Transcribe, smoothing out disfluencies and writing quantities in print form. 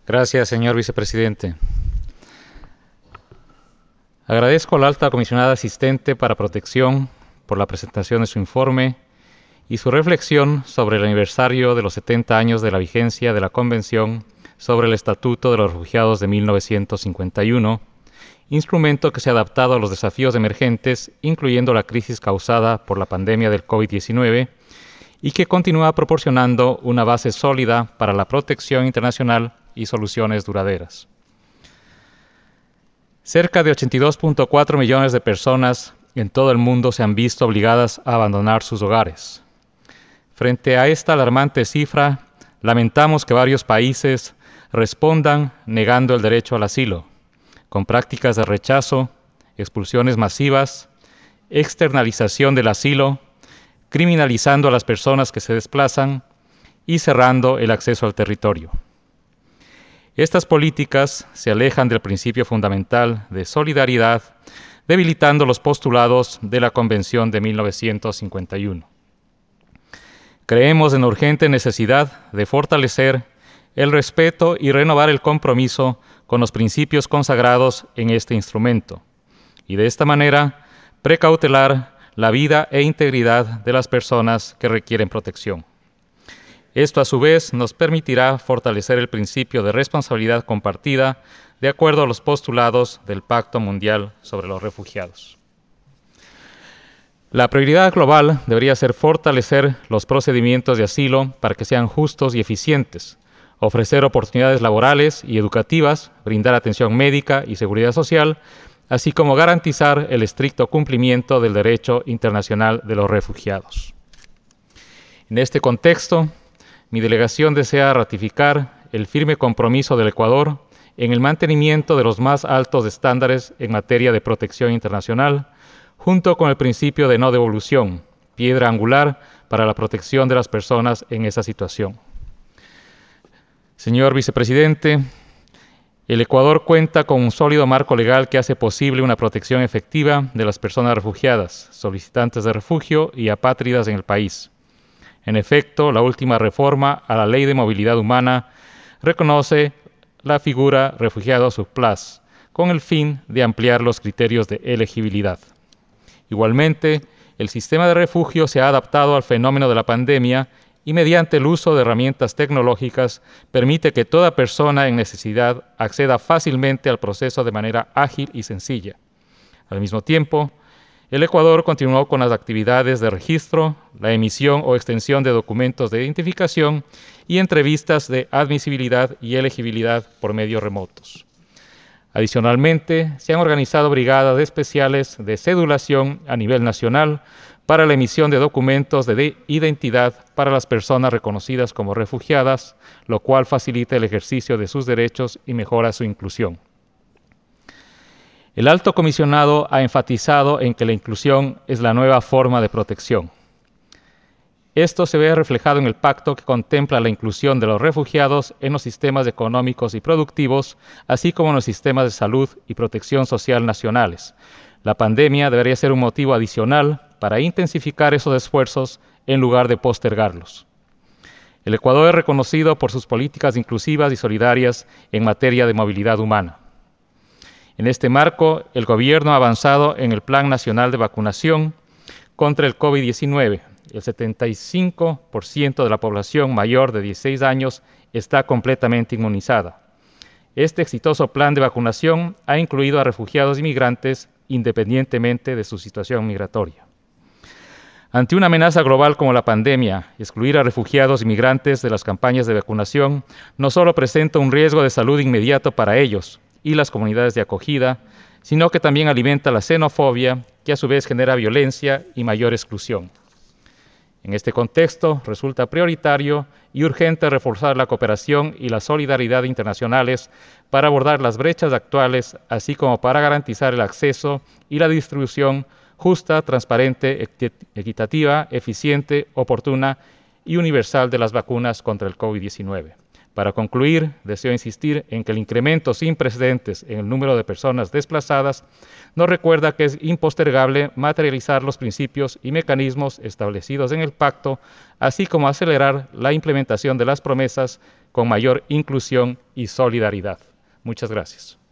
Gracias, señor vicepresidente. Agradezco a la alta comisionada asistente para protección por la presentación de su informe y su reflexión sobre el aniversario de los 70 años de la vigencia de la Convención sobre el Estatuto de los Refugiados de 1951, instrumento que se ha adaptado a los desafíos emergentes, incluyendo la crisis causada por la pandemia del COVID-19, y que continúa proporcionando una base sólida para la protección internacional y soluciones duraderas. Cerca de 82.4 millones de personas en todo el mundo se han visto obligadas a abandonar sus hogares. Frente a esta alarmante cifra, lamentamos que varios países respondan negando el derecho al asilo, con prácticas de rechazo, expulsiones masivas, externalización del asilo, criminalizando a las personas que se desplazan y cerrando el acceso al territorio. Estas políticas se alejan del principio fundamental de solidaridad, debilitando los postulados de la Convención de 1951. Creemos en la urgente necesidad de fortalecer el respeto y renovar el compromiso con los principios consagrados en este instrumento, y de esta manera precautelar la vida e integridad de las personas que requieren protección. Esto, a su vez, nos permitirá fortalecer el principio de responsabilidad compartida de acuerdo a los postulados del Pacto Mundial sobre los Refugiados. La prioridad global debería ser fortalecer los procedimientos de asilo para que sean justos y eficientes, ofrecer oportunidades laborales y educativas, brindar atención médica y seguridad social, así como garantizar el estricto cumplimiento del derecho internacional de los refugiados. En este contexto, mi delegación desea ratificar el firme compromiso del Ecuador en el mantenimiento de los más altos estándares en materia de protección internacional, junto con el principio de no devolución, piedra angular para la protección de las personas en esa situación. Señor vicepresidente, el Ecuador cuenta con un sólido marco legal que hace posible una protección efectiva de las personas refugiadas, solicitantes de refugio y apátridas en el país. En efecto, la última reforma a la Ley de Movilidad Humana reconoce la figura refugiado surplus, con el fin de ampliar los criterios de elegibilidad. Igualmente, el sistema de refugio se ha adaptado al fenómeno de la pandemia y mediante el uso de herramientas tecnológicas permite que toda persona en necesidad acceda fácilmente al proceso de manera ágil y sencilla. Al mismo tiempo, el Ecuador continuó con las actividades de registro, la emisión o extensión de documentos de identificación y entrevistas de admisibilidad y elegibilidad por medios remotos. Adicionalmente, se han organizado brigadas especiales de cedulación a nivel nacional para la emisión de documentos de identidad para las personas reconocidas como refugiadas, lo cual facilita el ejercicio de sus derechos y mejora su inclusión. El alto comisionado ha enfatizado en que la inclusión es la nueva forma de protección. Esto se ve reflejado en el pacto que contempla la inclusión de los refugiados en los sistemas económicos y productivos, así como en los sistemas de salud y protección social nacionales. La pandemia debería ser un motivo adicional para intensificar esos esfuerzos en lugar de postergarlos. El Ecuador es reconocido por sus políticas inclusivas y solidarias en materia de movilidad humana. En este marco, el gobierno ha avanzado en el Plan Nacional de Vacunación contra el COVID-19. El 75% de la población mayor de 16 años está completamente inmunizada. Este exitoso plan de vacunación ha incluido a refugiados y migrantes independientemente de su situación migratoria. Ante una amenaza global como la pandemia, excluir a refugiados y migrantes de las campañas de vacunación no solo presenta un riesgo de salud inmediato para ellos y las comunidades de acogida, sino que también alimenta la xenofobia, que a su vez genera violencia y mayor exclusión. En este contexto, resulta prioritario y urgente reforzar la cooperación y la solidaridad internacionales para abordar las brechas actuales, así como para garantizar el acceso y la distribución justa, transparente, equitativa, eficiente, oportuna y universal de las vacunas contra el COVID-19. Para concluir, deseo insistir en que el incremento sin precedentes en el número de personas desplazadas nos recuerda que es impostergable materializar los principios y mecanismos establecidos en el pacto, así como acelerar la implementación de las promesas con mayor inclusión y solidaridad. Muchas gracias.